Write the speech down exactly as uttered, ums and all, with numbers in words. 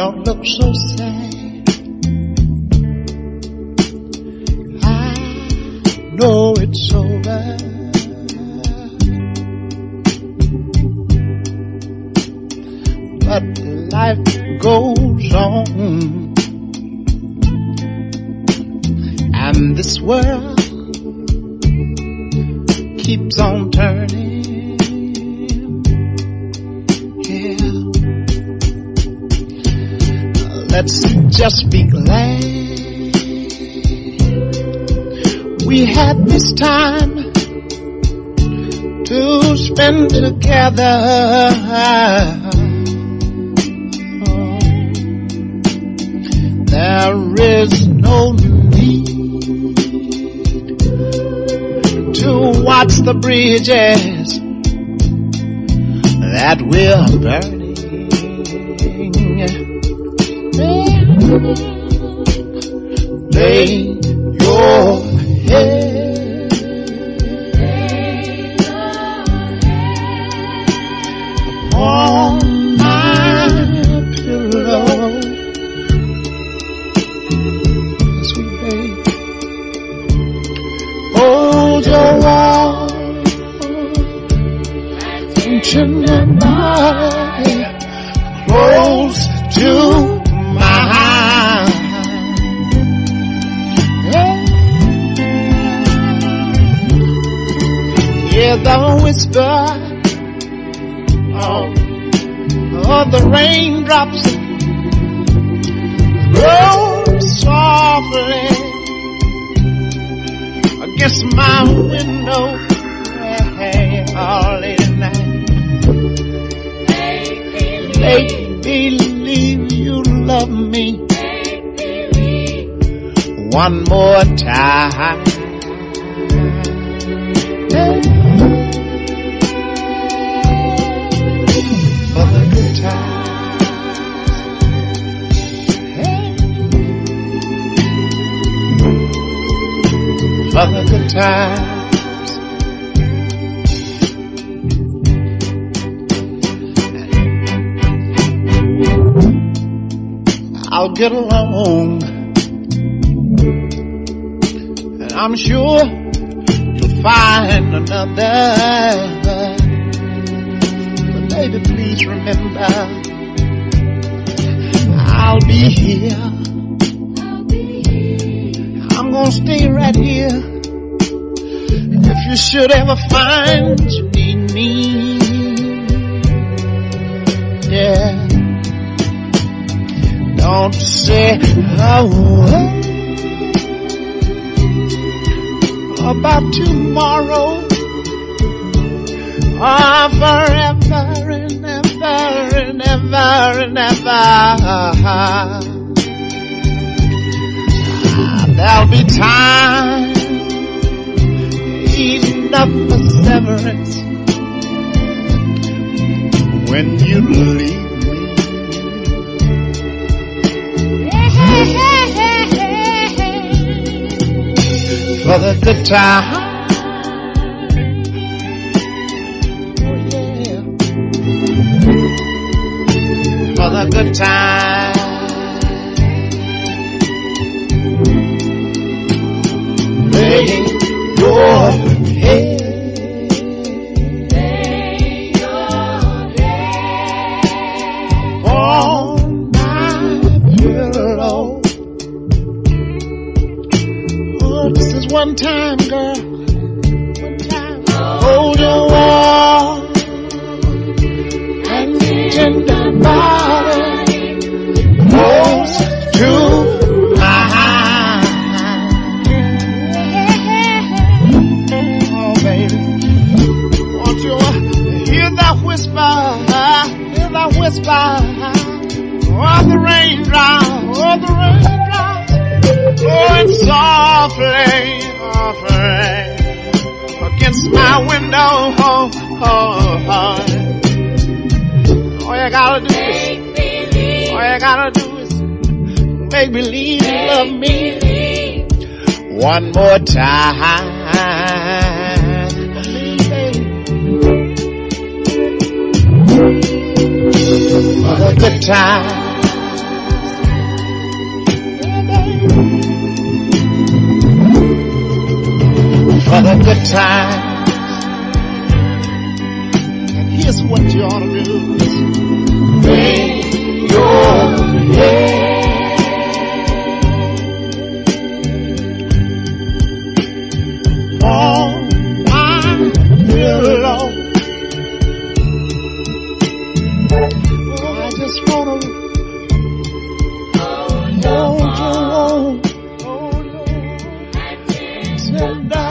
don't look so sad. I know it's over. But life goes on, and this world keeps on turning. Yeah, let's just be glad we had this time to spend together. There is no need to watch the bridges that we're burning. Lay your head on my pillow. Hold your wall and your body close to mine. Hear the whisper of, of the raindrops roll softly against my window, hey, all late at night. Make believe you love me one more time. For the good times, for the good times. I'll get along, and I'm sure you'll find another. But baby, please remember, I'll be here. I'm gonna stay right here. If you should ever find you need me, yeah, don't say a word about tomorrow or forever and ever and ever and ever. There'll be time enough for severance when you leave me. For the good time, oh yeah, for the good time. Lay your head, lay your head on my pillow. Oh, this is one time, girl. One time. Hold your wall and tender body close to whisper of the raindrops, oh the raindrops, blowing softly, softly against my window. Oh, oh, oh. All you gotta do is, all you gotta do is make believe you love me one more time. For the good time, good times. And here's what you ought to do. Wave your head. On my pillow. I just wanna hold you on. Hold you on.